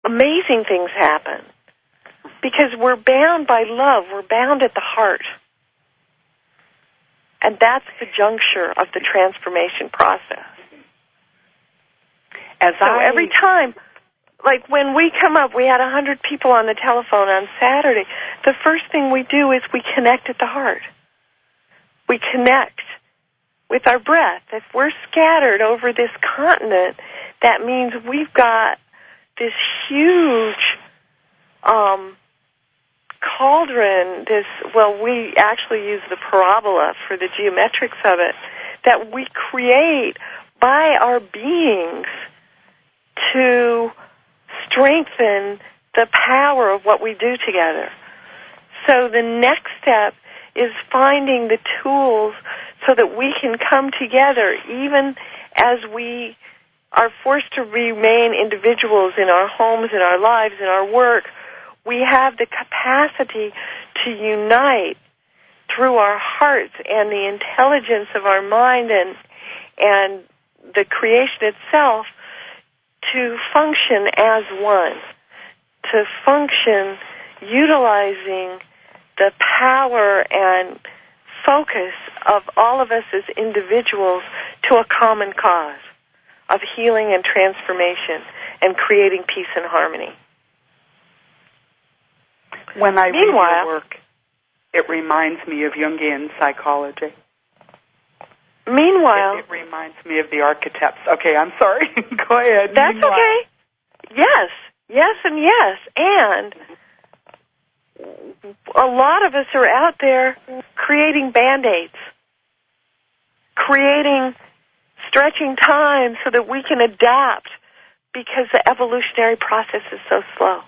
amazing things happen because we're bound by love. We're bound at the heart. And that's the juncture of the transformation process. Every time, like when we come up, we had 100 people on the telephone on Saturday. The first thing we do is we connect at the heart. We connect with our breath. If we're scattered over this continent, that means we've got this huge cauldron, we actually use the parabola for the geometrics of it, that we create by our beings to strengthen the power of what we do together. So the next step is finding the tools so that we can come together even as we are forced to remain individuals in our homes, in our lives, in our work. We have the capacity to unite through our hearts and the intelligence of our mind and the creation itself to function as one, to function utilizing the power and focus of all of us as individuals to a common cause of healing and transformation and creating peace and harmony. When I read your work, it reminds me of Jungian psychology. Meanwhile, it reminds me of the archetypes. Okay, I'm sorry. Go ahead. That's okay. Yes, and yes. And a lot of us are out there creating Band-Aids, stretching time so that we can adapt because the evolutionary process is so slow.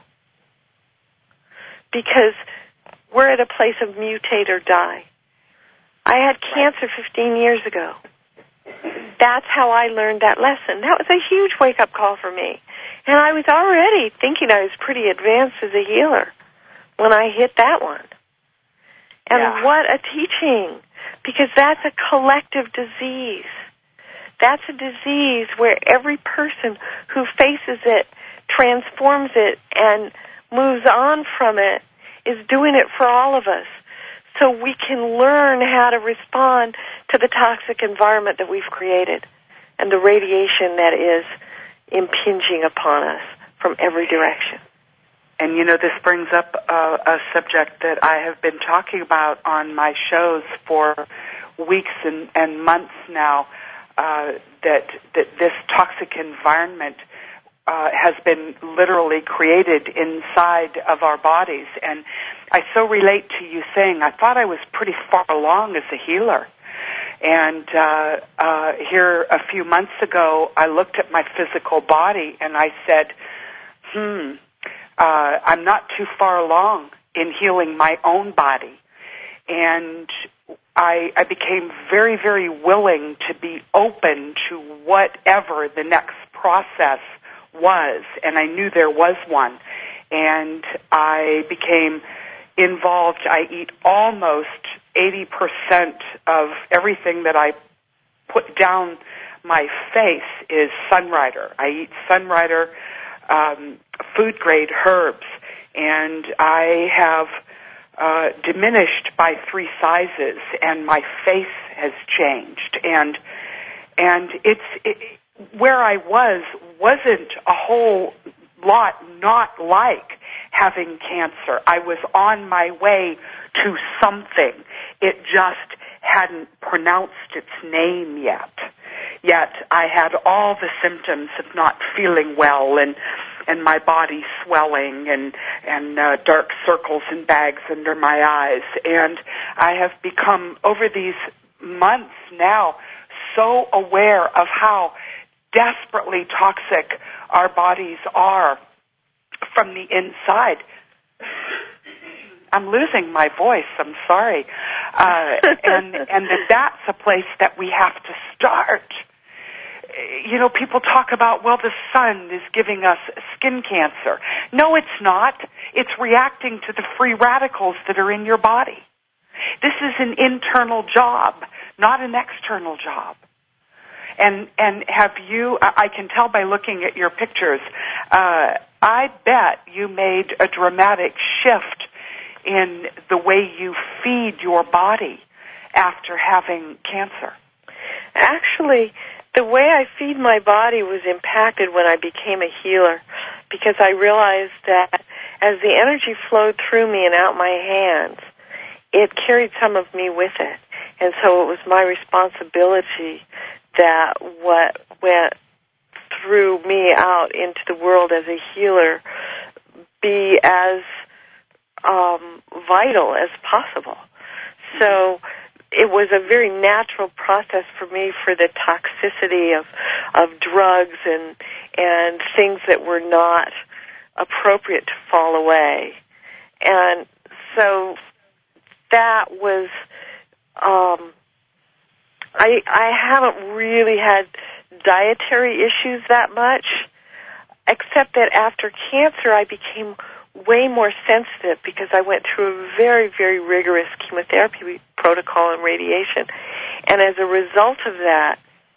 Because we're at a place of mutate or die. I had cancer 15 years ago. That's how I learned that lesson. That was a huge wake-up call for me. And I was already thinking I was pretty advanced as a healer when I hit that one. And what a teaching, because that's a collective disease. That's a disease where every person who faces it, transforms it, and moves on from it is doing it for all of us. So we can learn how to respond to the toxic environment that we've created and the radiation that is impinging upon us from every direction. And, this brings up a subject that I have been talking about on my shows for weeks and months now, that this toxic environment has been literally created inside of our bodies. And I so relate to you saying, I thought I was pretty far along as a healer. And here a few months ago, I looked at my physical body and I said, I'm not too far along in healing my own body. And I became very, very willing to be open to whatever the next process was, and I knew there was one. And I became involved. I eat almost 80% of everything that I put down my face is Sunrider. I eat Sunrider food-grade herbs, and I have diminished by 3 sizes, and my face has changed. And where I wasn't a whole lot not like having cancer. I was on my way to something. It just hadn't pronounced its name yet. Yet I had all the symptoms of not feeling well and my body swelling and dark circles and bags under my eyes. And I have become, over these months now, so aware of how desperately toxic our bodies are from the inside. I'm losing my voice. I'm sorry. And that's a place that we have to start. People talk about, the sun is giving us skin cancer. No, it's not. It's reacting to the free radicals that are in your body. This is an internal job, not an external job. And have you, I can tell by looking at your pictures, I bet you made a dramatic shift in the way you feed your body after having cancer. Actually, the way I feed my body was impacted when I became a healer, because I realized that as the energy flowed through me and out my hands, it carried some of me with it. And so it was my responsibility that what went through me out into the world as a healer be as vital as possible. So it was a very natural process for me for the toxicity of drugs and things that were not appropriate to fall away. And so that was, I haven't really had dietary issues that much, except that after cancer I became way more sensitive because I went through a very, very rigorous chemotherapy protocol and radiation. And as a result of that,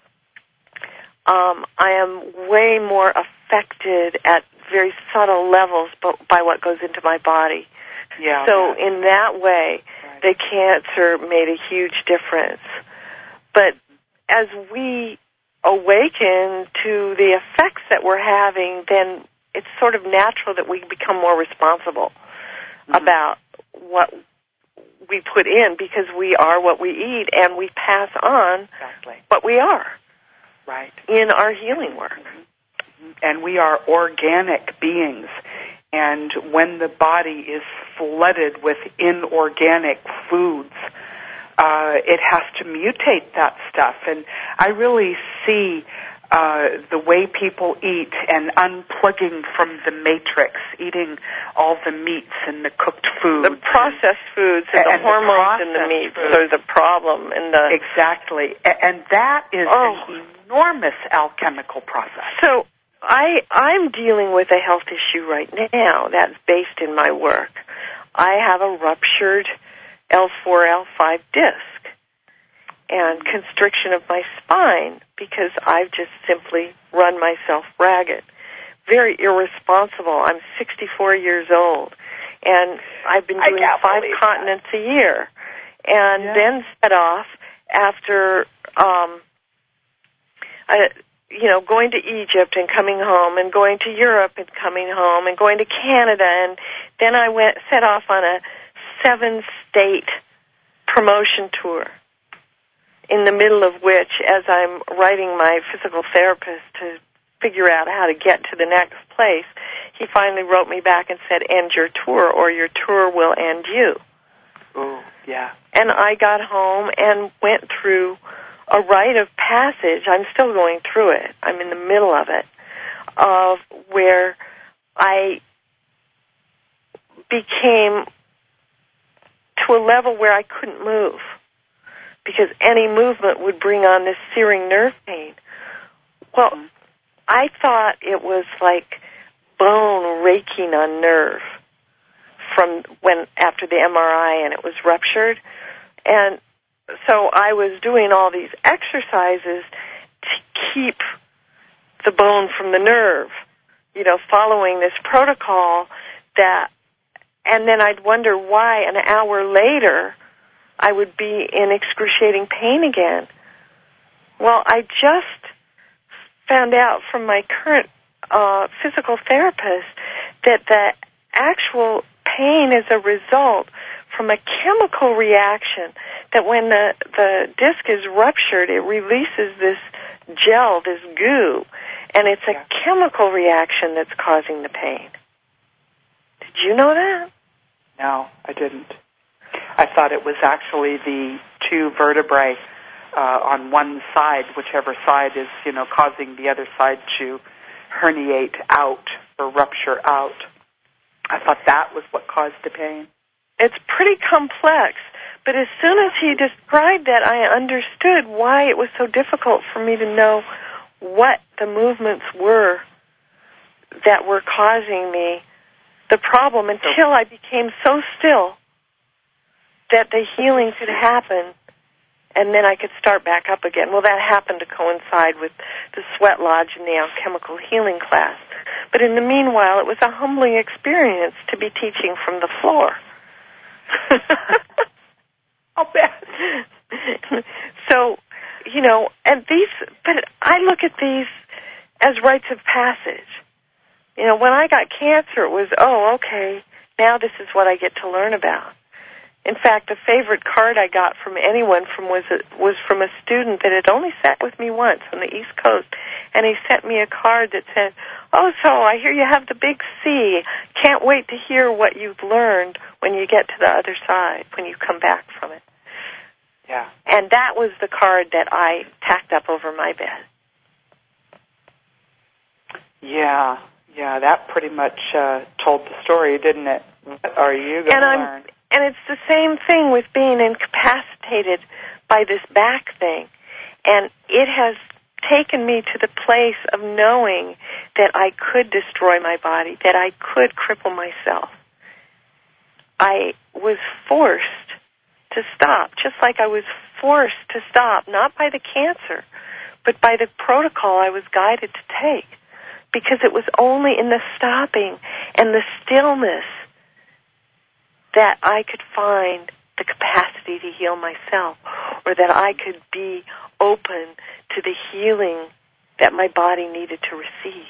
I am way more affected at very subtle levels by what goes into my body. Yeah. So in that way, the cancer made a huge difference. But as we awaken to the effects that we're having, then it's sort of natural that we become more responsible about what we put in, because we are what we eat, and we pass on what we are in our healing work. And we are organic beings. And when the body is flooded with inorganic foods, it has to mutate that stuff. And I really see the way people eat and unplugging from the matrix, eating all the meats and the cooked foods. The processed foods and the hormones in the meats are the problem. Exactly. And that is an enormous alchemical process. So I'm dealing with a health issue right now that's based in my work. I have a ruptured L4, L5 disc and constriction of my spine because I've just simply run myself ragged. Very irresponsible. I'm 64 years old, and I've been doing 5 continents a year, and then set off after going to Egypt and coming home, and going to Europe and coming home, and going to Canada, and then I set off on a 7-state promotion tour, in the middle of which, as I'm writing my physical therapist to figure out how to get to the next place, he finally wrote me back and said, "End your tour, or your tour will end you." Oh, yeah. And I got home and went through a rite of passage. I'm still going through it. I'm in the middle of it, of where I became to a level where I couldn't move, because any movement would bring on this searing nerve pain. Well, I thought it was like bone raking on nerve from after the MRI, and it was ruptured. And so I was doing all these exercises to keep the bone from the nerve, following this protocol and then I'd wonder why an hour later I would be in excruciating pain again. Well, I just found out from my current physical therapist that the actual pain is a result from a chemical reaction, that when the disc is ruptured, it releases this gel, this goo, and it's a chemical reaction that's causing the pain. Did you know that? No, I didn't. I thought it was actually the 2 vertebrae on one side, whichever side is, causing the other side to herniate out or rupture out. I thought that was what caused the pain. It's pretty complex, but as soon as he described that, I understood why it was so difficult for me to know what the movements were that were causing me the problem, until I became so still that the healing could happen, and then I could start back up again. Well, that happened to coincide with the Sweat Lodge and the alchemical healing class. But in the meanwhile, it was a humbling experience to be teaching from the floor. I'll bet. So, but I look at these as rites of passage. When I got cancer, it was, okay, now this is what I get to learn about. In fact, the favorite card I got from anyone was from a student that had only sat with me once on the East Coast, and he sent me a card that said, so I hear you have the big C. Can't wait to hear what you've learned when you get to the other side, when you come back from it. Yeah. And that was the card that I tacked up over my bed. Yeah, that pretty much told the story, didn't it? What are you going to learn? And it's the same thing with being incapacitated by this back thing. And it has taken me to the place of knowing that I could destroy my body, that I could cripple myself. I was forced to stop, just like I was forced to stop, not by the cancer, but by the protocol I was guided to take. Because it was only in the stopping and the stillness that I could find the capacity to heal myself, or that I could be open to the healing that my body needed to receive.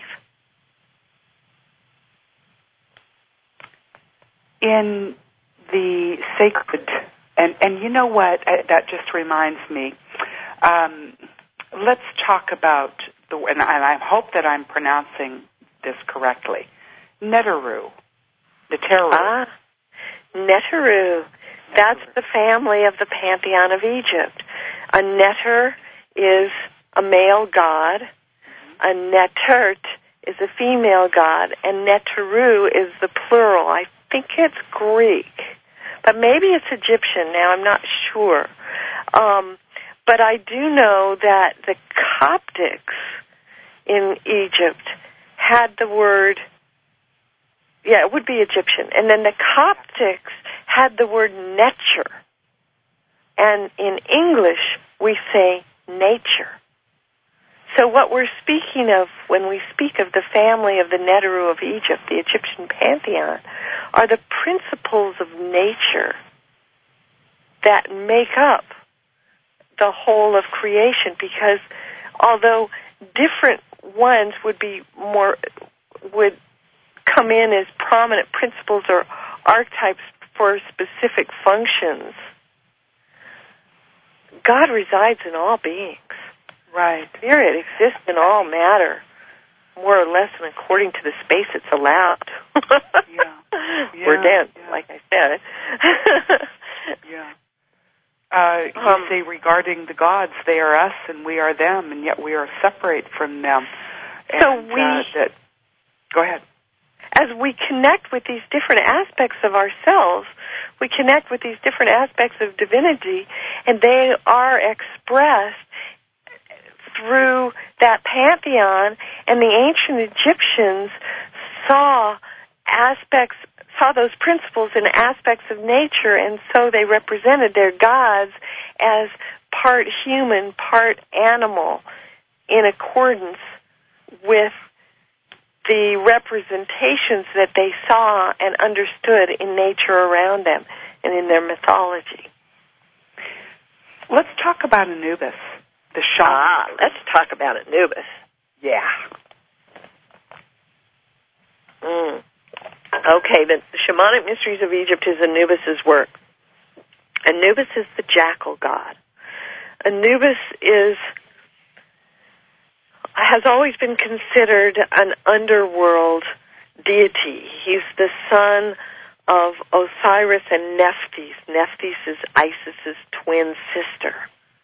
In the sacred, and you know what, that just reminds me, let's talk about, and I hope that I'm pronouncing this correctly, Neteru. Neteru. Neteru. That's the family of the pantheon of Egypt. A neter is a male god. A netert is a female god. And Neteru is the plural. I think it's Greek. But maybe it's Egyptian. Now I'm not sure. But I do know that the Coptics in Egypt had the word, it would be Egyptian. And then the Coptics had the word nature. And in English, we say nature. So what we're speaking of when we speak of the family of the Neteru of Egypt, the Egyptian pantheon, are the principles of nature that make up the whole of creation, because although different ones would come in as prominent principles or archetypes for specific functions, God resides in all beings. Right. Spirit exists in all matter, more or less, and according to the space it's allowed. We're dense, like I said. You say regarding the gods, they are us and we are them, and yet we are separate from them. And, go ahead. As we connect with these different aspects of ourselves, we connect with these different aspects of divinity, and they are expressed through that pantheon. And the ancient Egyptians saw those principles in aspects of nature, and so they represented their gods as part human, part animal, in accordance with the representations that they saw and understood in nature around them and in their mythology. Let's talk about Anubis, the shaman. Let's talk about Anubis. Yeah. Okay, the Shamanic Mysteries of Egypt is Anubis's work. Anubis is the jackal god. Anubis has always been considered an underworld deity. He's the son of Osiris and Nephthys. Nephthys is Isis's twin sister.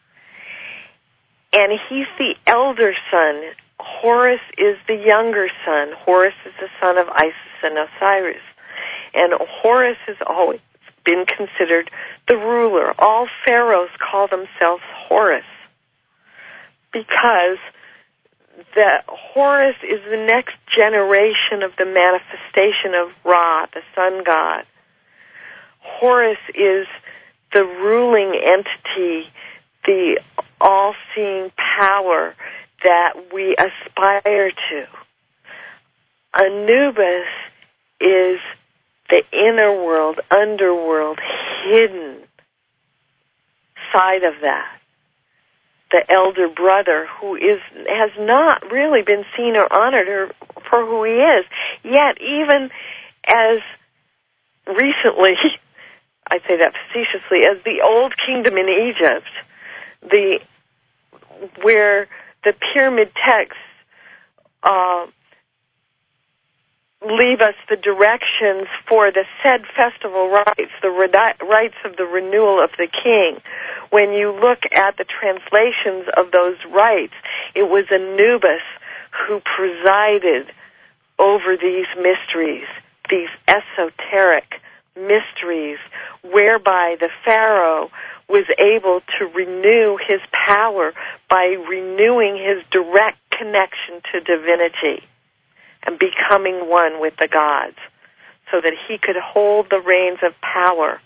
And he's the elder son. Horus is the younger son. Horus is the son of Isis and Osiris. And Horus has always been considered the ruler. All pharaohs call themselves Horus because that Horus is the next generation of the manifestation of Ra, the sun god. Horus is the ruling entity the all-seeing power that we aspire to. Anubis is the inner world, underworld, hidden side of that. The elder brother who has not really been seen or honored for who he is. Yet even as recently, I say that facetiously, as the old kingdom in Egypt, where the pyramid texts leave us the directions for the said festival rites, the rites of the renewal of the king. When you look at the translations of those rites, it was Anubis who presided over these mysteries, these esoteric mysteries, whereby the Pharaoh was able to renew his power by renewing his direct connection to divinity and becoming one with the gods, so that he could hold the reins of power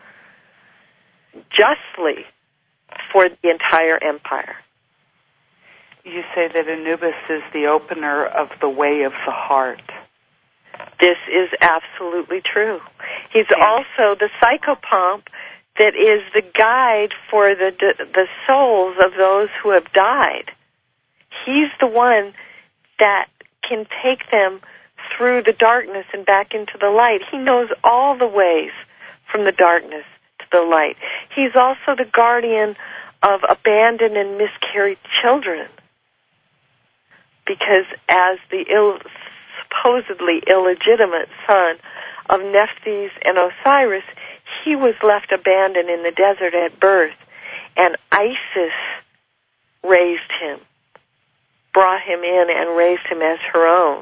justly for the entire empire. You say that Anubis is the opener of the way of the heart. This is absolutely true. He's also the psychopomp that is the guide for the souls of those who have died. He's the one that can take them through the darkness and back into the light. He knows all the ways from the darkness to the light. He's also the guardian of abandoned and miscarried children, because as the supposedly illegitimate son of Nephthys and Osiris, he was left abandoned in the desert at birth, and Isis raised him, brought him in and raised him as her own.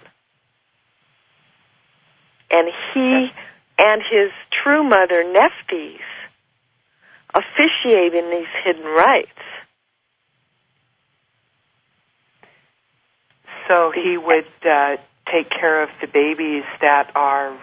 And he and his true mother, Nephthys, officiate in these hidden rites. So he would take care of the babies that are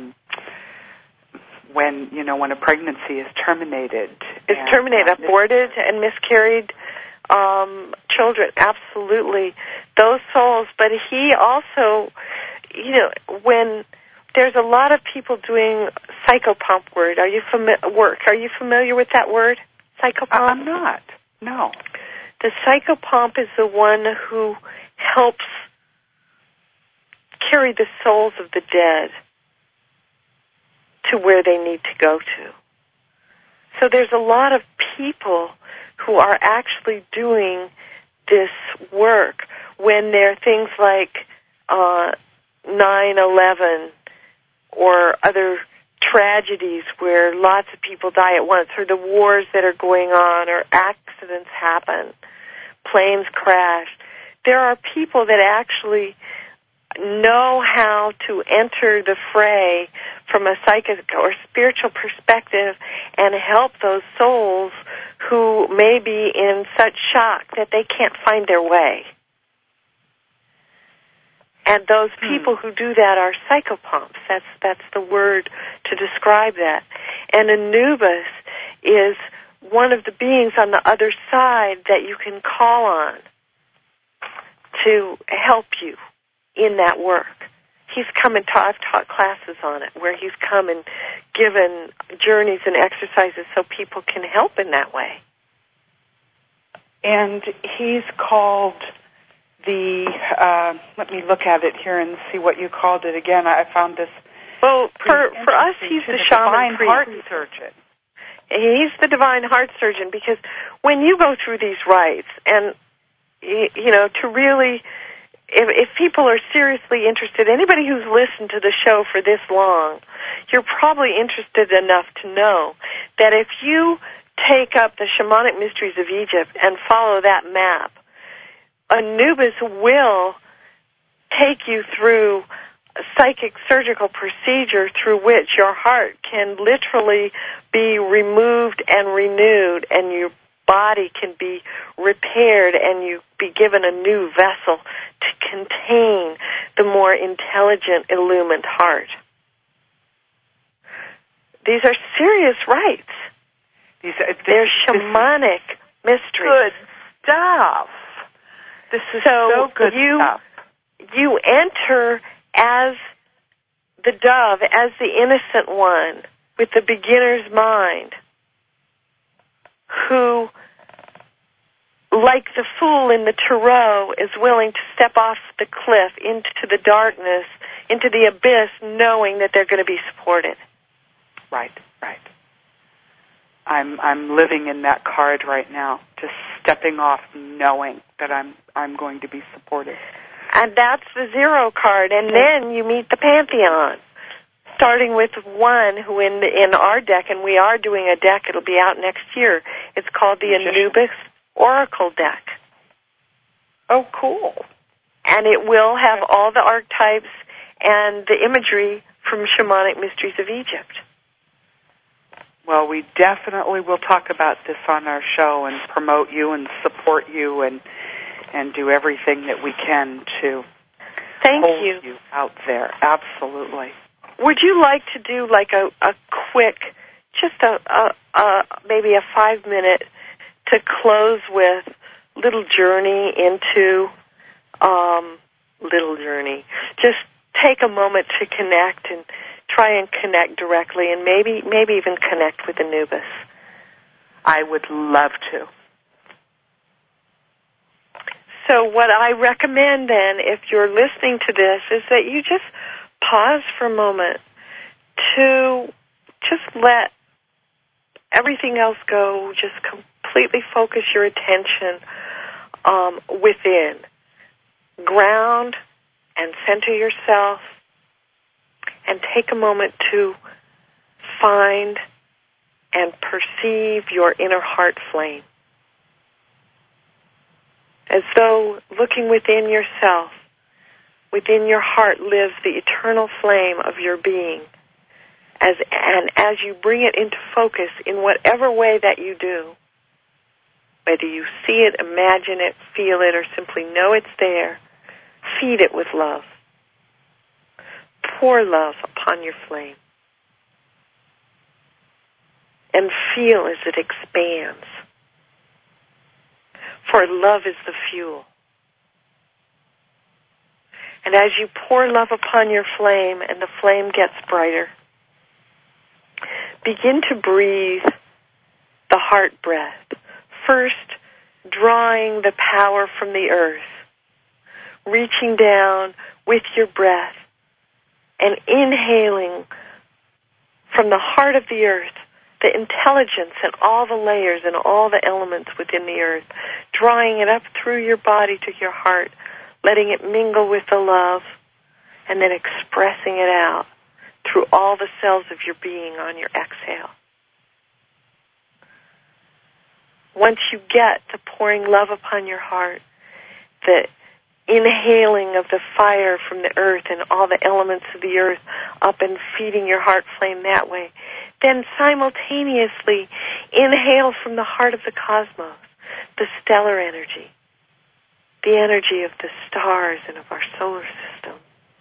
when a pregnancy is terminated. It's terminated, aborted and miscarried children, absolutely. Those souls, but he also, when there's a lot of people doing psychopomp work. Are you familiar with that word, psychopomp? I'm not. No. The psychopomp is the one who helps carry the souls of the dead to where they need to go to. So there's a lot of people who are actually doing this work when there are things like 9/11 or other tragedies where lots of people die at once, or the wars that are going on, or accidents happen, planes crash. There are people that actually know how to enter the fray from a psychic or spiritual perspective and help those souls who may be in such shock that they can't find their way. And those people who do that are psychopomps. That's the word to describe that. And Anubis is one of the beings on the other side that you can call on to help you in that work. He's come and I've taught classes on it, where he's come and given journeys and exercises so people can help in that way. And he's called let me look at it here and see what you called it again. I found this. Well, for us, he's the shaman priest. Heart surgeon. He's the divine heart surgeon, because when you go through these rites, and to really, if people are seriously interested, anybody who's listened to the show for this long, you're probably interested enough to know that if you take up the shamanic mysteries of Egypt and follow that map, Anubis will take you through a psychic surgical procedure through which your heart can literally be removed and renewed, and your body can be repaired, and you be given a new vessel to contain the more intelligent, illumined heart. These are serious rites. They're shamanic mysteries. Good stuff. This is so good stuff. You enter as the dove, as the innocent one, with the beginner's mind, who, like the fool in the Tarot, is willing to step off the cliff into the darkness, into the abyss, knowing that they're going to be supported. Right. I'm living in that card right now, just stepping off, knowing that I'm going to be supported. And that's the 0 card, and then you meet the Pantheon, starting with one who in our deck, and we are doing a deck, it'll be out next year. It's called the Anubis Oracle deck. Oh, cool. And it will have all the archetypes and the imagery from Shamanic Mysteries of Egypt. Well, we definitely will talk about this on our show and promote you and support you and do everything that we can to hold you out there. Absolutely. Would you like to do like a quick, just maybe a 5-minute to close with little journey into little journey? Just take a moment to connect and try and connect directly, and maybe even connect with Anubis. I would love to. So what I recommend then, if you're listening to this, is that you just pause for a moment to just let everything else go, just completely focus your attention within. Ground and center yourself, and take a moment to find and perceive your inner heart flame. As though looking within yourself, within your heart lives the eternal flame of your being. And as you bring it into focus in whatever way that you do, whether you see it, imagine it, feel it, or simply know it's there, feed it with love. Pour love upon your flame. And feel as it expands. For love is the fuel. And as you pour love upon your flame and the flame gets brighter, begin to breathe the heart breath. First, drawing the power from the earth, reaching down with your breath and inhaling from the heart of the earth the intelligence and all the layers and all the elements within the earth, drawing it up through your body to your heart, letting it mingle with the love, and then expressing it out through all the cells of your being on your exhale. Once you get to pouring love upon your heart, the inhaling of the fire from the earth and all the elements of the earth up and feeding your heart flame that way, then simultaneously inhale from the heart of the cosmos, the stellar energy, the energy of the stars and of our solar system.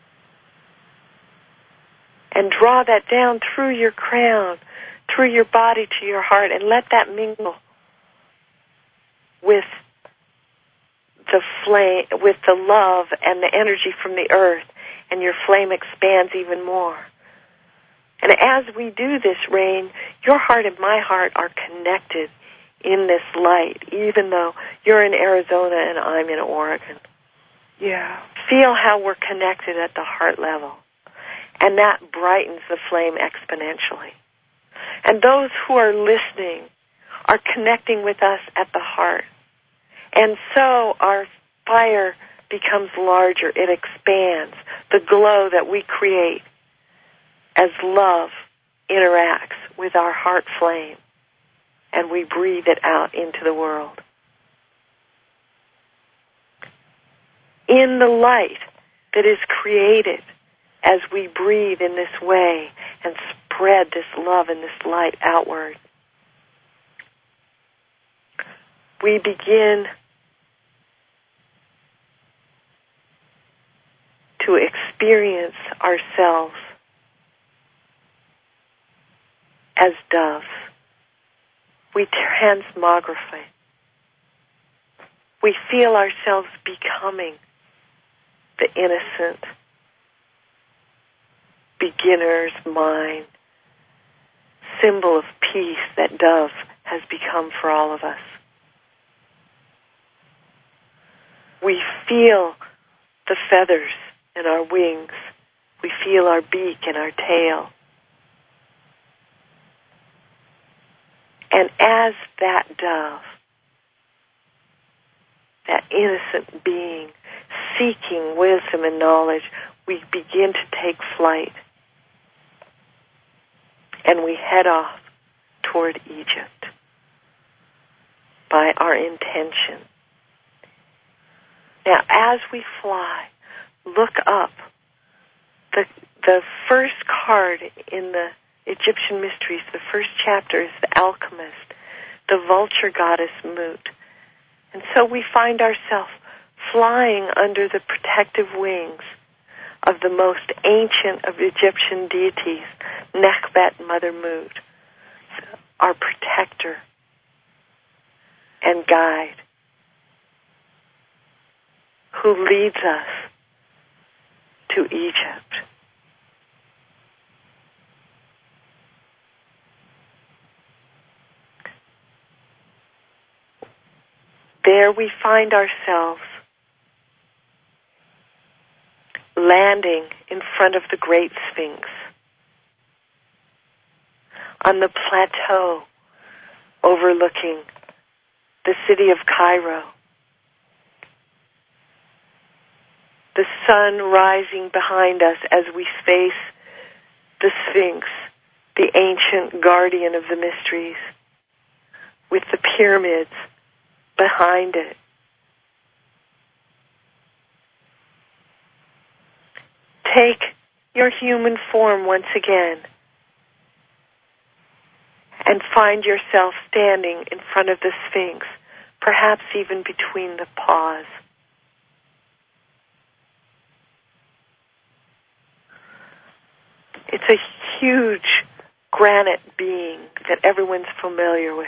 And draw that down through your crown, through your body to your heart, and let that mingle with the flame, with the love and the energy from the earth, and your flame expands even more. And as we do this, Rain, your heart and my heart are connected in this light, even though you're in Arizona and I'm in Oregon. Yeah. Feel how we're connected at the heart level. And that brightens the flame exponentially. And those who are listening are connecting with us at the heart. And so our fire becomes larger. It expands. The glow that we create as love interacts with our heart flame, and we breathe it out into the world. In the light that is created as we breathe in this way and spread this love and this light outward, we begin to experience ourselves as doves. We transmogrify. We feel ourselves becoming the innocent beginner's mind, symbol of peace that Dove has become for all of us. We feel the feathers in our wings. We feel our beak and our tail. And as that dove, that innocent being, seeking wisdom and knowledge, we begin to take flight. And we head off toward Egypt by our intention. Now, as we fly, look up. The first card in the Egyptian mysteries, the first chapter, is the alchemist, the vulture goddess Mut. And so we find ourselves flying under the protective wings of the most ancient of Egyptian deities, Nekhbet Mother Mut, our protector and guide, who leads us to Egypt. There we find ourselves landing in front of the Great Sphinx on the plateau overlooking the city of Cairo. The sun rising behind us as we face the Sphinx, the ancient guardian of the mysteries, with the pyramids behind it. Take your human form once again and find yourself standing in front of the Sphinx, perhaps even between the paws. It's a huge granite being that everyone's familiar with.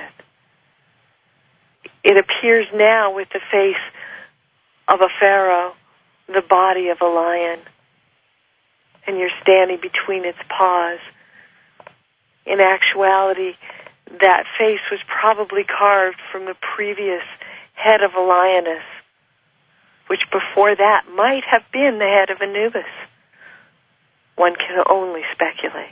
It appears now with the face of a pharaoh, the body of a lion, and you're standing between its paws. In actuality, that face was probably carved from the previous head of a lioness, which before that might have been the head of Anubis. One can only speculate.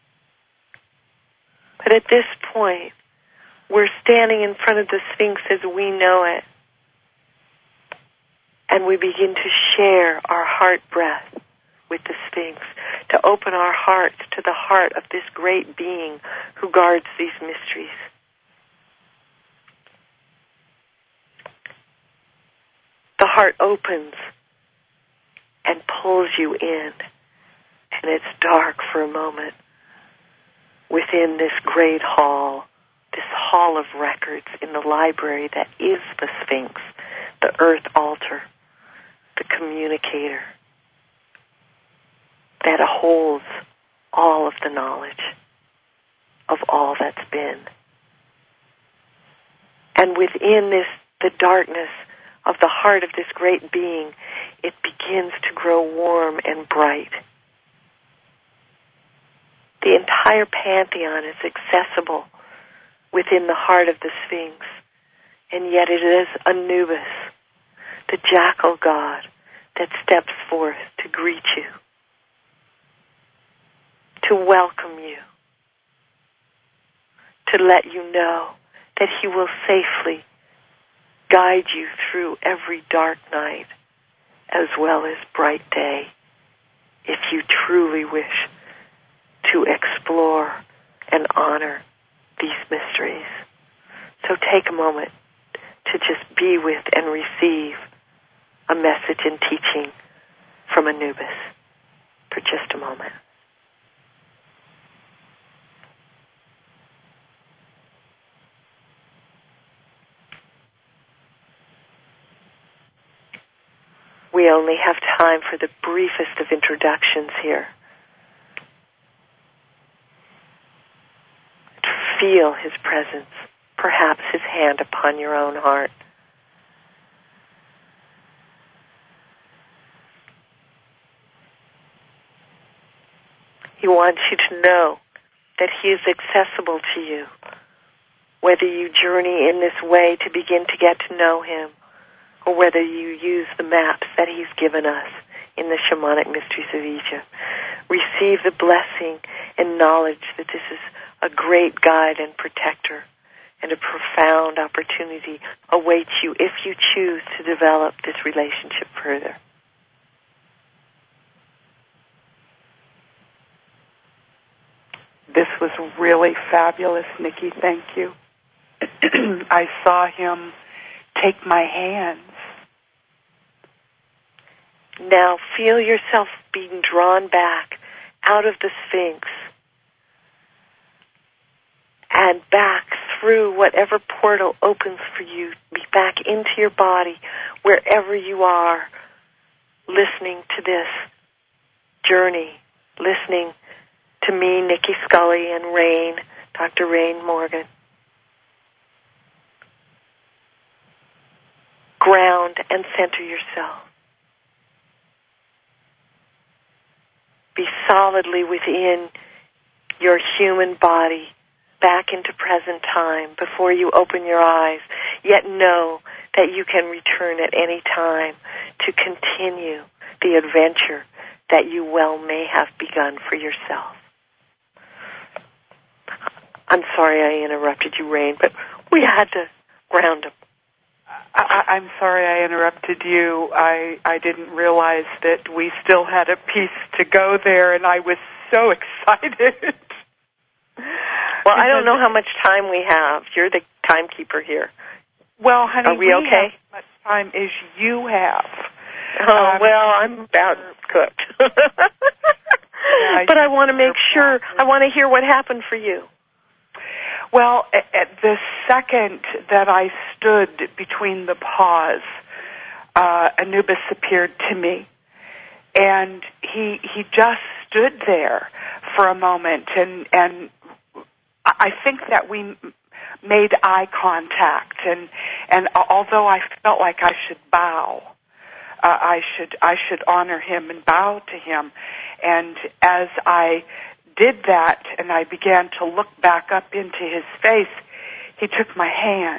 But at this point, we're standing in front of the Sphinx as we know it, and we begin to share our heart breath with the Sphinx, to open our hearts to the heart of this great being who guards these mysteries. The heart opens and pulls you in, and it's dark for a moment within this great hall, this hall of records in the library that is the Sphinx, the earth altar, the communicator that holds all of the knowledge of all that's been. And within this, the darkness of the heart of this great being, it begins to grow warm and bright. The entire pantheon is accessible within the heart of the Sphinx, and yet it is Anubis, the jackal god, that steps forth to greet you, to welcome you, to let you know that he will safely guide you through every dark night as well as bright day, if you truly wish to explore and honor these mysteries. So take a moment to just be with and receive a message and teaching from Anubis for just a moment. We only have time for the briefest of introductions here. To feel his presence, perhaps his hand upon your own heart. wants you to know that He is accessible to you, whether you journey in this way to begin to get to know Him, or whether you use the maps that He's given us in the Shamanic Mysteries of Egypt. Receive the blessing and knowledge that this is a great guide and protector, and a profound opportunity awaits you if you choose to develop this relationship further. This was really fabulous, Nikki. Thank you. I saw him take my hands. Now feel yourself being drawn back out of the Sphinx and back through whatever portal opens for you, back into your body, wherever you are, listening to this journey, listening to me, Nikki Scully, and Rain, Dr. Rain Morgan. Ground and center yourself. Be solidly within your human body, back into present time before you open your eyes, yet know that you can return at any time to continue the adventure that you well may have begun for yourself. I'm sorry I interrupted you, Rain, but we had to ground him. I'm sorry I interrupted you. I didn't realize that we still had a piece to go there, and I was so excited. Well, I don't know how much time we have. You're the timekeeper here. Well, honey, are we okay? Have as much time as you have. Well, I'm about cooked. But I want to make sure, I want to hear what happened for you. Well, at the second that I stood between the paws, Anubis appeared to me. And he just stood there for a moment, and I think that we made eye contact, and although I felt like I should bow, I should honor him and bow to him. And as I did that and I began to look back up into his face, he took my hands,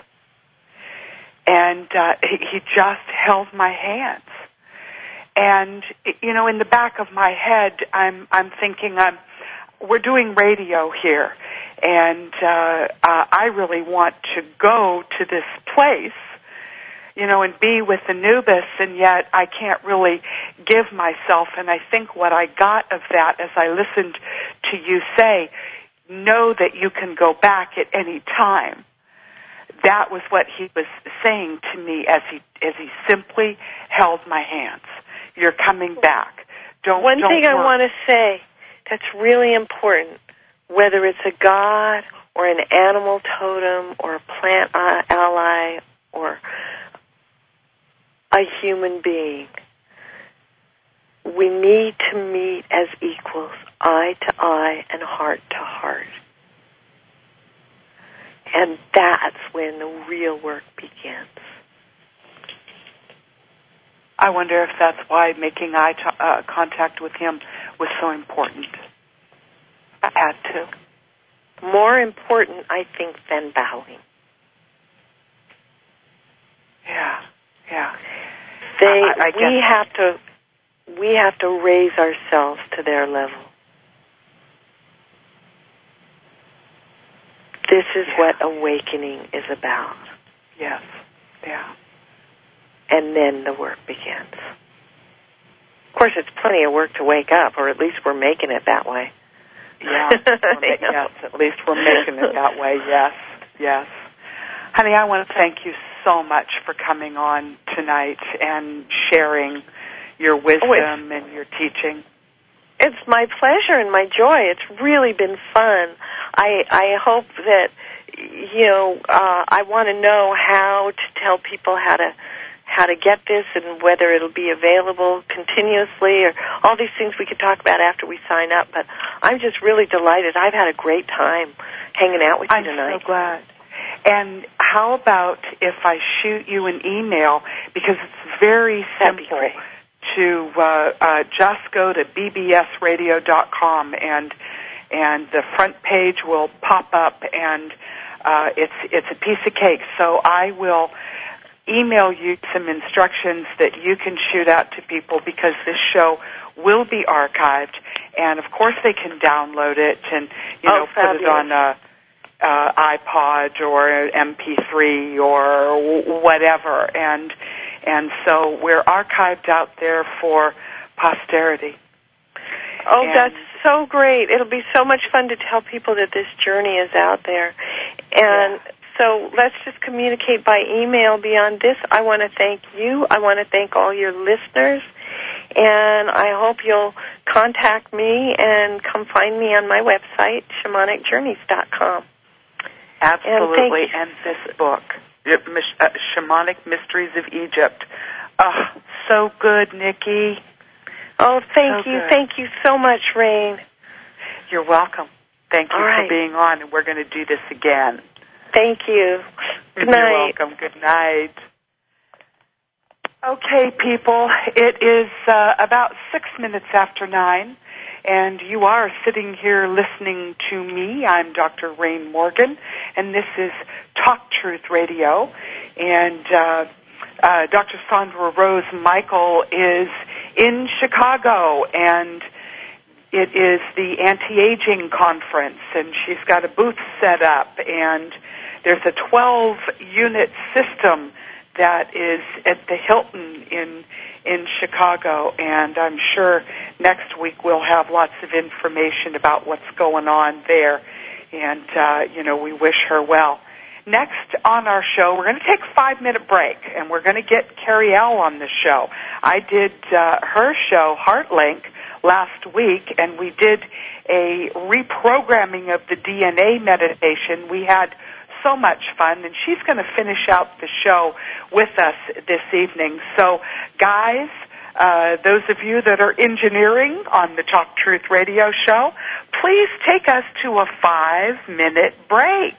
and he just held my hands. And, you know, in the back of my head, I'm thinking, we're doing radio here, and I really want to go to this place, you know, and be with Anubis, and yet I can't really give myself. And I think what I got of that as I listened to you say, know that you can go back at any time. That was what he was saying to me as he simply held my hands. You're coming back. One thing I want to say that's really important, whether it's a god or an animal totem or a plant ally or a human being, we need to meet as equals, eye to eye and heart to heart. And that's when the real work begins. I wonder if that's why making eye contact with him was so important. I had to. More important, I think, than bowing. Yeah. We have to raise ourselves to their level. This is what awakening is about. Yes. Yeah. And then the work begins. Of course, it's plenty of work to wake up, or at least we're making it that way. Yeah. Yes, at least we're making it that way. Yes. Honey, I want to thank you so much for coming on tonight and sharing your wisdom and your teaching. It's my pleasure and my joy. It's really been fun. I hope that, I want to know how to tell people how to get this and whether it'll be available continuously or all these things we could talk about after we sign up. But I'm just really delighted. I've had a great time hanging out with you tonight. I'm so glad. And how about if I shoot you an email, because it's very simple to just go to bbsradio.com, and the front page will pop up, and it's a piece of cake. So I will email you some instructions that you can shoot out to people, because this show will be archived, and of course they can download it and put it on a iPod or MP3 or whatever, and so we're archived out there for posterity. Oh, that's so great. It'll be so much fun to tell people that this journey is out there. And so let's just communicate by email. Beyond this, I want to thank you. I want to thank all your listeners. And I hope you'll contact me and come find me on my website, shamanicjourneys.com. Absolutely. And this book, Shamanic Mysteries of Egypt. Oh, so good, Nikki. Oh, thank you. Good. Thank you so much, Rain. You're welcome. Thank you for being on, and we're going to do this again. Thank you. Good night. You're welcome. Good night. Okay, people, it is about 6 minutes after 9, and you are sitting here listening to me. I'm Dr. Rain Morgan, and this is Talk Truth Radio. And Dr. Sandra Rose Michael is in Chicago, and it is the anti-aging conference, and she's got a booth set up, and there's a 12-unit system that is at the Hilton in Chicago, and I'm sure next week we'll have lots of information about what's going on there, and we wish her well. Next on our show, we're going to take a 5-minute break, and we're going to get Carrie L on the show. I did her show, Heartlink, last week, and we did a reprogramming of the DNA meditation. We had so much fun, and she's going to finish out the show with us this evening. So, guys, those of you that are engineering on the Talk Truth Radio show, please take us to a 5-minute break.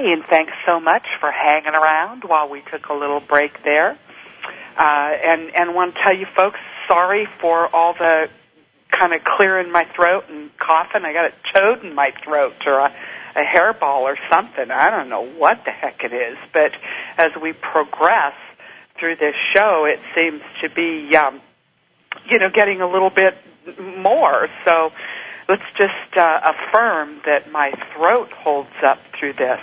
and thanks so much for hanging around while we took a little break there. And want to tell you folks, sorry for all the kind of clearing my throat and coughing. I got a toad in my throat or a hairball or something. I don't know what the heck it is. But as we progress through this show, it seems to be, getting a little bit more. So let's just affirm that my throat holds up through this.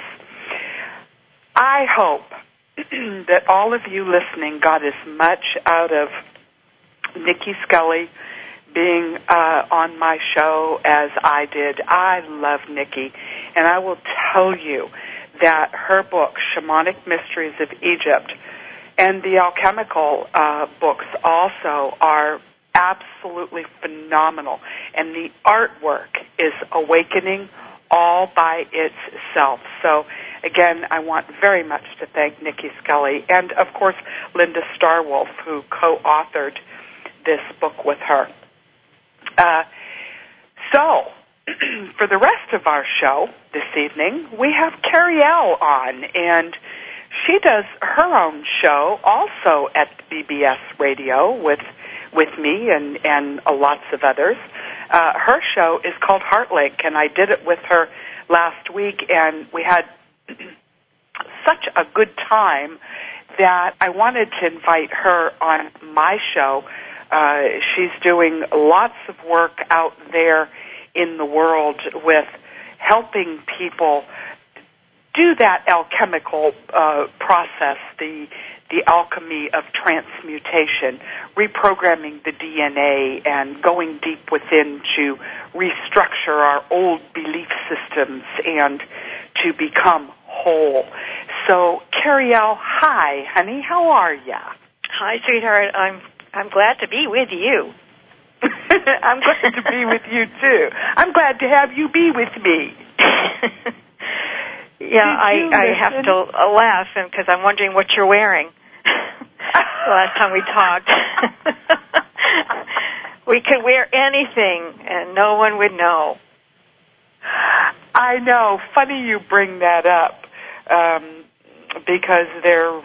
I hope that all of you listening got as much out of Nikki Scully being on my show as I did. I love Nikki, and I will tell you that her book, Shamanic Mysteries of Egypt, and the alchemical books also are absolutely phenomenal, and the artwork is awakening all by itself. So, again, I want very much to thank Nikki Scully and, of course, Linda Starwolf, who co-authored this book with her. So, for the rest of our show this evening, we have Carrie L on, and she does her own show also at BBS Radio with me and lots of others. Her show is called Heartlink, and I did it with her last week, and we had such a good time that I wanted to invite her on my show. She's doing lots of work out there in the world with helping people do that alchemical process, the alchemy of transmutation, reprogramming the DNA and going deep within to restructure our old belief systems and to become whole. So, Carrie L., hi, honey, how are ya? Hi, sweetheart. I'm glad to be with you. I'm glad to be with you, too. I'm glad to have you be with me. Yeah, I have to laugh because I'm wondering what you're wearing. The last time we talked. We could wear anything and no one would know. I know. Funny you bring that up because there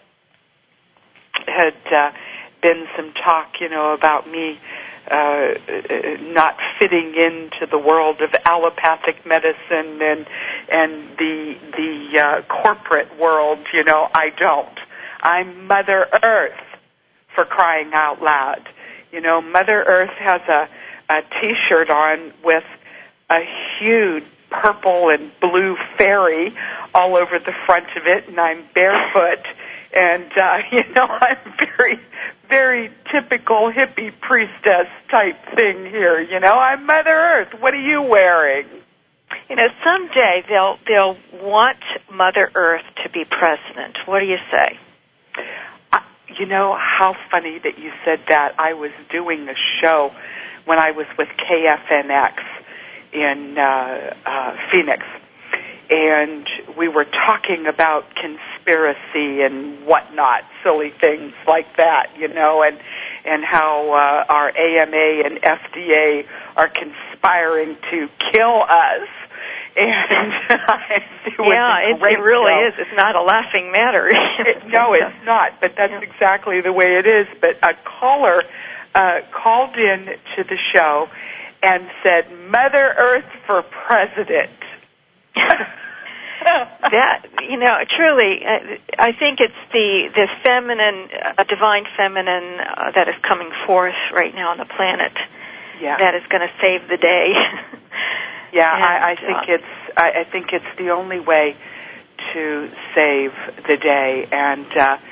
had been some talk, about me not fitting into the world of allopathic medicine and the corporate world. I don't. I'm Mother Earth, for crying out loud. Mother Earth has a T-shirt on with a huge purple and blue fairy all over the front of it, and I'm barefoot. And, I'm very, very typical hippie priestess type thing here. I'm Mother Earth. What are you wearing? Someday they'll want Mother Earth to be president. What do you say? How funny that you said that. I was doing a show when I was with KFNX in Phoenix, and we were talking about conspiracy and whatnot, silly things like that, and how our AMA and FDA are conspiring to kill us. And it really is. It's not a laughing matter. No, it's not, but that's exactly the way it is. But a caller called in to the show and said, Mother Earth for president. That, truly, I think it's the feminine, divine feminine that is coming forth right now on the planet that is going to save the day. Yeah, and, I think it's the only way to save the day. And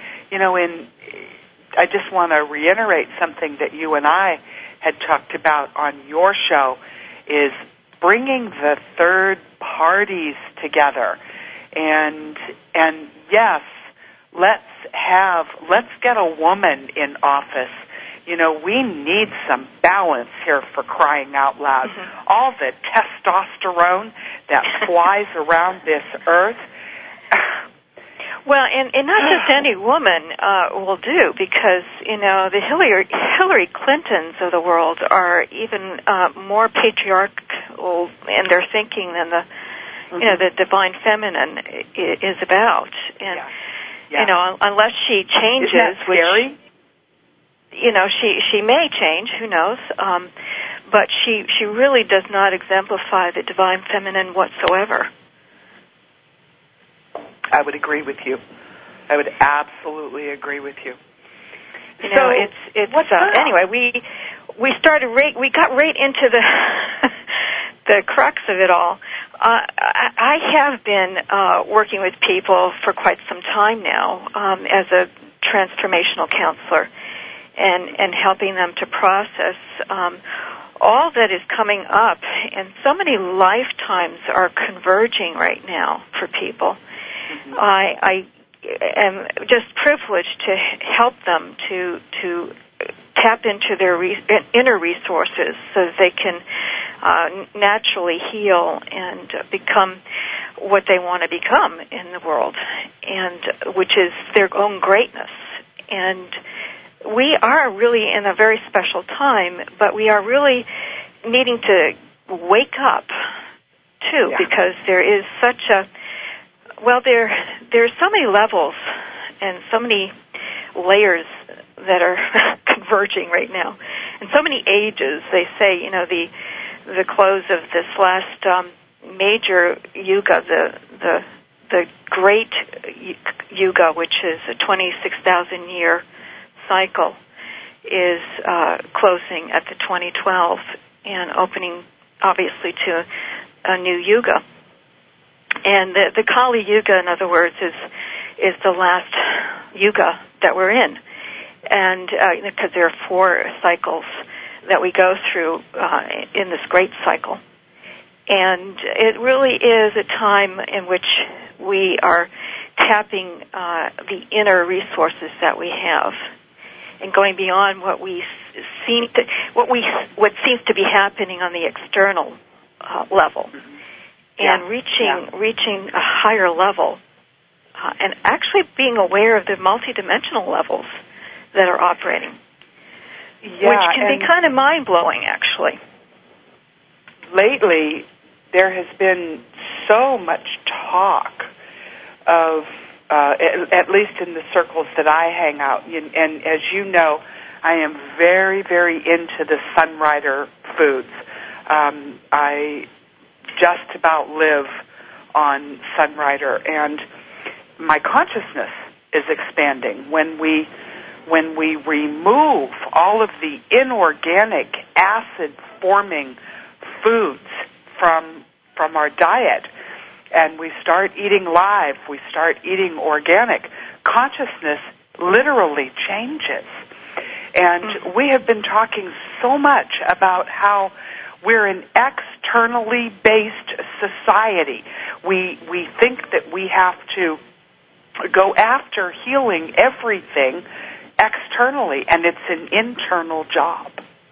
I just want to reiterate something that you and I had talked about on your show, is bringing the third parties together. And yes, let's get a woman in office. We need some balance here, for crying out loud. Mm-hmm. All the testosterone that flies around this earth. Well, and not just any woman will do, because, the Hillary Clintons of the world are even more patriarchal in their thinking than the the divine feminine is about. And unless she changes, isn't that scary? Which, she may change, who knows? But she really does not exemplify the divine feminine whatsoever. I would agree with you. I would absolutely agree with you. Anyway, we got right into the crux of it all. I have been working with people for quite some time now as a transformational counselor, and helping them to process all that is coming up, and so many lifetimes are converging right now for people. Mm-hmm. I am just privileged to help them to tap into their inner resources so that they can naturally heal and become what they want to become in the world, and which is their own greatness. And we are really in a very special time, but we are really needing to wake up too, because there is such there's so many levels and so many layers that are converging right now, and so many ages. They say, the close of this last major yuga, the great yuga, which is a 26,000 year cycle, is closing at the 2012 and opening, obviously, to a new yuga. And the Kali Yuga, in other words, is the last yuga that we're in, and because there are 4 cycles that we go through in this great cycle, and it really is a time in which we are tapping the inner resources that we have, and going beyond what seems to be happening on the external level. And reaching a higher level, and actually being aware of the multidimensional levels that are operating, which can be kind of mind-blowing, actually. Lately, there has been so much talk of, at least in the circles that I hang out, and as you know, I am very, very into the Sunrider foods. I just about live on Sunrider, and my consciousness is expanding when we remove all of the inorganic acid-forming foods from our diet, and we start eating live, we start eating organic. Consciousness literally changes, and we have been talking so much about how we're an externally based society. We think that we have to go after healing everything externally, and it's an internal job.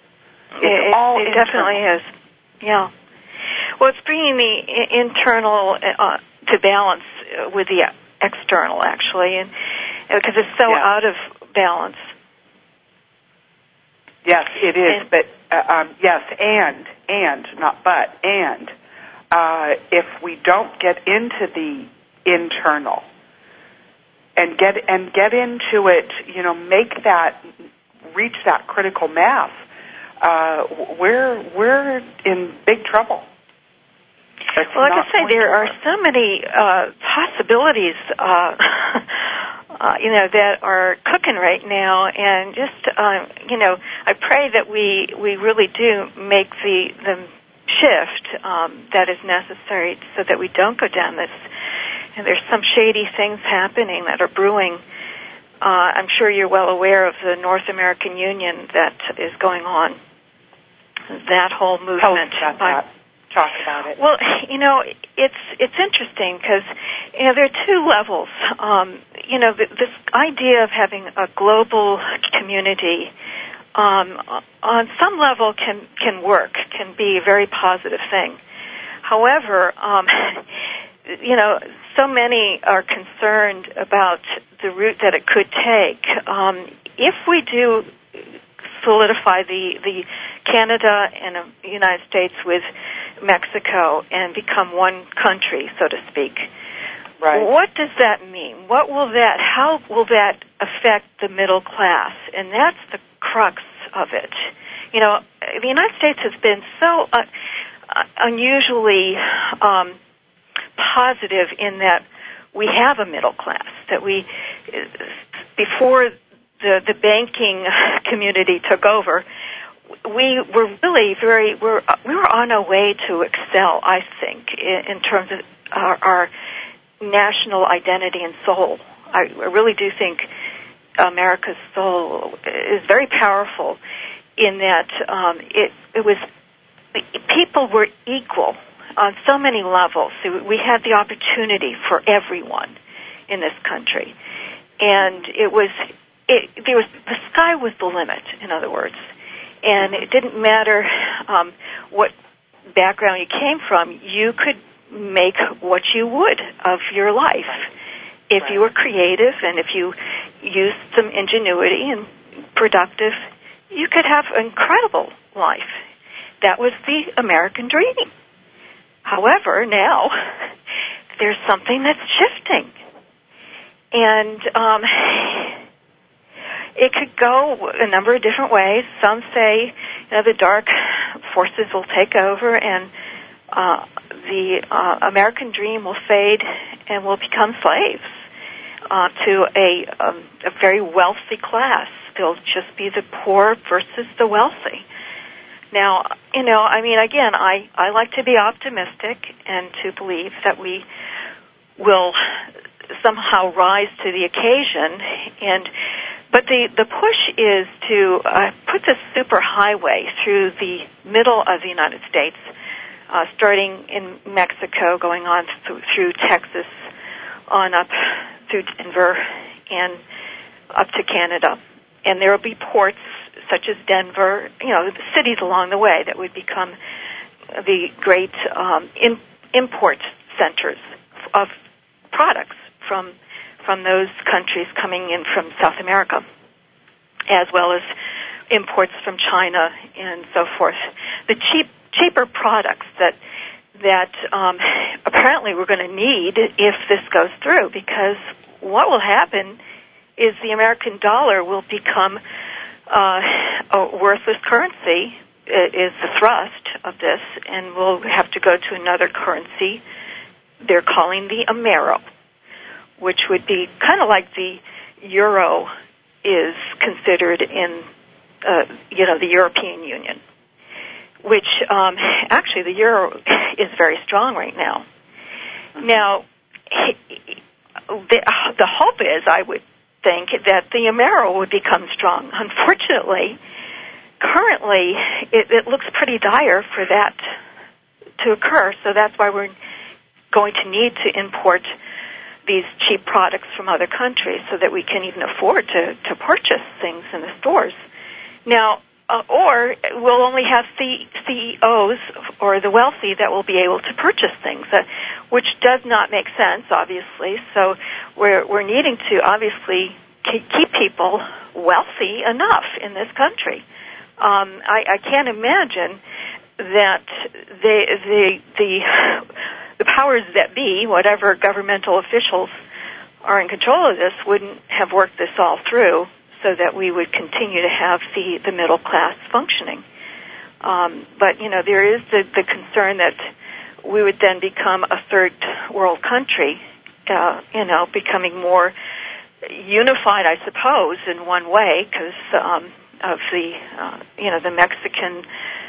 It definitely is. Yeah. Well, it's bringing the internal to balance with the external, actually, and because it's so out of balance. Yes, it is. But yes, and not but, and if we don't get into the internal and get into it, reach that critical mass, we're in big trouble. Well, like I say, there are so many possibilities, that are cooking right now, and just, I pray that we really do make the shift that is necessary so that we don't go down this. And there's some shady things happening that are brewing. I'm sure you're well aware of the North American Union that is going on. That whole movement. Tell us about that. Talk about it. Well, it's interesting because, there are 2 levels. This idea of having a global community, on some level can work, can be a very positive thing. However, so many are concerned about the route that it could take. If we do solidify the Canada and the United States with Mexico and become one country, so to speak. Right. What does that mean? How will that affect the middle class? And that's the crux of it. You know, the United States has been so unusually positive in that we have a middle class, that before the banking community took over, we were really we were on our way to excel, I think, in terms of our national identity and soul. I really do think America's soul is very powerful in that it was people were equal on so many levels. So we had the opportunity for everyone in this country, and the sky was the limit. In other words, and it didn't matter what background you came from. You could make what you would of your life if you were creative and if you used some ingenuity and productive. You could have an incredible life. That was the American dream. However, now there's something that's shifting, and it could go a number of different ways. Some say, the dark forces will take over, and the American dream will fade, and we'll become slaves to a very wealthy class. There'll just be the poor versus the wealthy. Now, again, I like to be optimistic and to believe that we will somehow rise to the occasion. But the push is to put the superhighway through the middle of the United States, starting in Mexico, going on through Texas, on up through Denver, and up to Canada. And there will be ports such as Denver, the cities along the way that would become the great import centers of products from those countries coming in from South America, as well as imports from China and so forth. The cheaper products that apparently we're going to need if this goes through, because what will happen is the American dollar will become a worthless currency, is the thrust of this, and we'll have to go to another currency they're calling the Amero, which would be kind of like the euro is considered in, the European Union, which actually the euro is very strong right now. Now, the hope is, I would think, that the Amero would become strong. Unfortunately, currently, it looks pretty dire for that to occur, so that's why we're going to need to import these cheap products from other countries so that we can even afford to purchase things in the stores. Now, or we'll only have CEOs or the wealthy that will be able to purchase things, which does not make sense, obviously. So we're needing to obviously keep people wealthy enough in this country. I can't imagine that the powers that be, whatever governmental officials are in control of this, wouldn't have worked this all through so that we would continue to have the middle class functioning. But, there is the concern that we would then become a third world country, becoming more unified, I suppose, in one way, because of the Mexican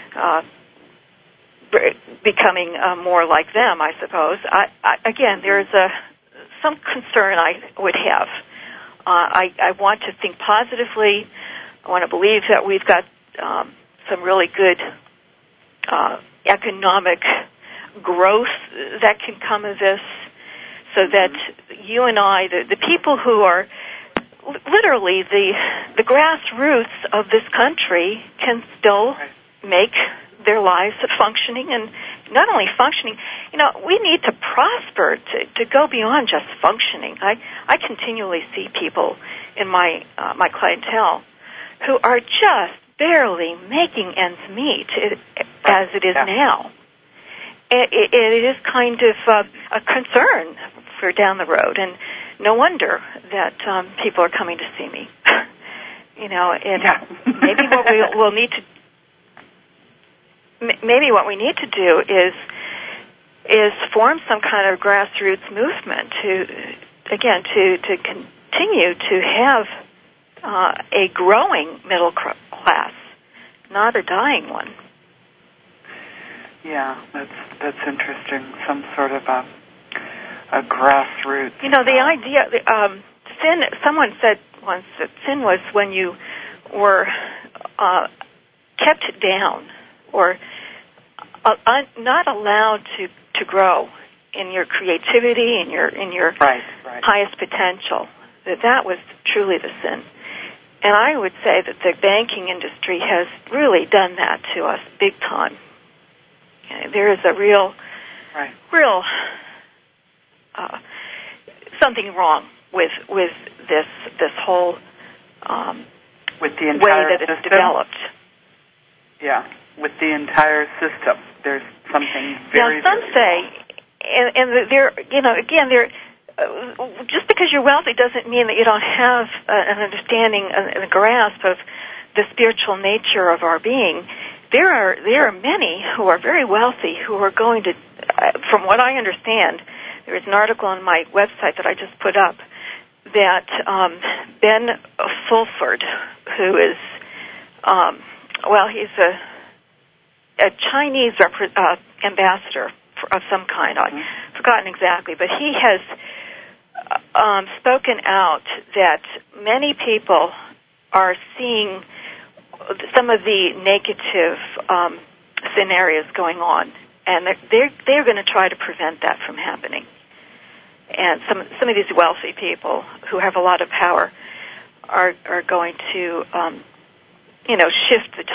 becoming more like them, I suppose. Again, there's some concern I would have. I want to think positively. I want to believe that we've got some really good economic growth that can come of this, so that you and I, the people who are literally the grassroots of this country, can still make their lives functioning, and not only functioning, we need to prosper to go beyond just functioning. I continually see people in my clientele who are just barely making ends meet as it is now. it is kind of a concern for down the road, and no wonder that people are coming to see me. You know, and maybe what we need to do is form some kind of grassroots movement to continue to have a growing middle class, not a dying one. Yeah, that's interesting. Some sort of a grassroots. You know, the idea, sin. Someone said once that sin was when you were kept down or not allowed to grow in your creativity, in your right. highest potential. That was truly the sin. And I would say that the banking industry has really done that to us big time. There is a real something wrong with this whole with the entire way that it's system? Developed. Yeah, with the entire system, there's something very. Now, some say, and there, you know, again, there. Just because you're wealthy doesn't mean that you don't have an understanding and a grasp of the spiritual nature of our being. There are many who are very wealthy who are going to, from what I understand, there is an article on my website that I just put up that Ben Fulford, who is, he's a Chinese ambassador of some kind. I've forgotten exactly, but he has spoken out that many people are seeing some of the negative scenarios going on, and they're going to try to prevent that from happening. And some of these wealthy people who have a lot of power are going to shift the